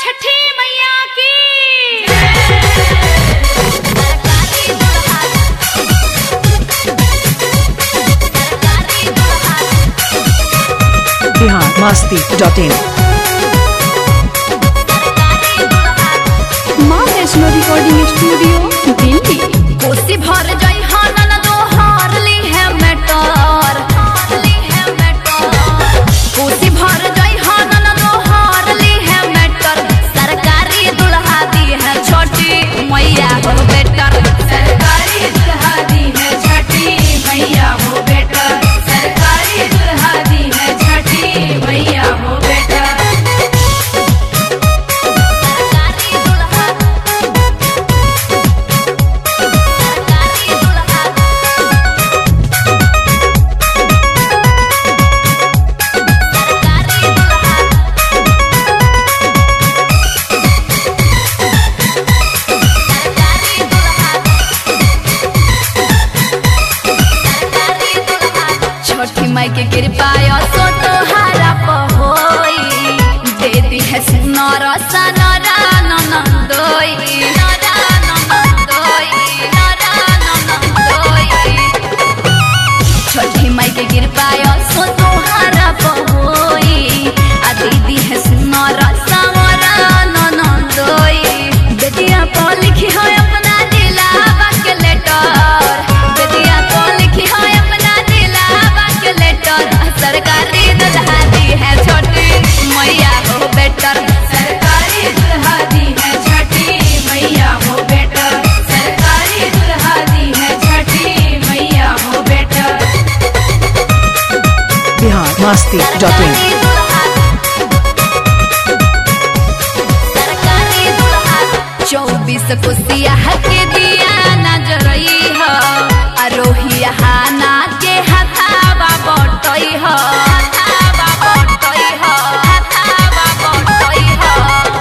छठी मैया की। biharmasti.in माँ वैष्णो रिकॉर्डिंग स्टूडियो दिल्ली। कोसी भर जाई हानन दो हारली है मेटर, कोसी भर जाई हानन दो हारली है मेटर। सरकारी दुल्हा दी है छोटी मैया हो बेटर, सरकारी दुल्हा दी है छठी मैया हो बेटर, सरकारी दुल्हा दी है छठी मैया हो बेटर। छोटी माई के कृपा सो तोहारा पहोई, दे दी है सुनर सनरा ननदोई, छोटी माई के कृपा सो तोहारा पहोई, आ दीदी है सुनर सनरा ननदोई। बेटिया को लिखी हो अपना दिलावा के लेटर, बेटिया को लिखी हो अपना दिलावा के लेटर। सरकारी दुल्हा दी है छोटी मैया हो बेटर, सरकारी दुल्हा दी है छठी मैया हो बेटर, सरकारी दुल्हा दी है छठी मैया हो बेटर। biharmasti.in 24 कुसिया के दिया नजरई हो, अरोहिया हाना के हथावा बटई हो, हथावा बटई हो, हथावा बटई हो।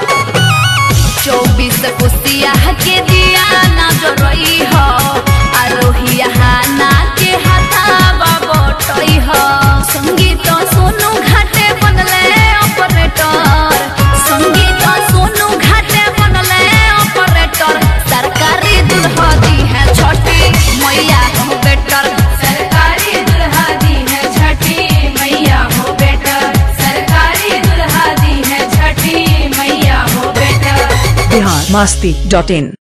24 कुसिया के दिया नजरई हो, अरोहिया हाना के हथावा बटई हो। संगीत सोनू घाटे बनले ऑपरेटर, संगीत सोनू घाटे बनले ऑपरेटर। सरकारी दुल्हा दी है छोटी मैया हो बेटर, सरकारी दुल्हा दी है छठी मैया हो बेटर, सरकारी दुल्हा दी है छठी मैया हो बेटर। biharmasti.in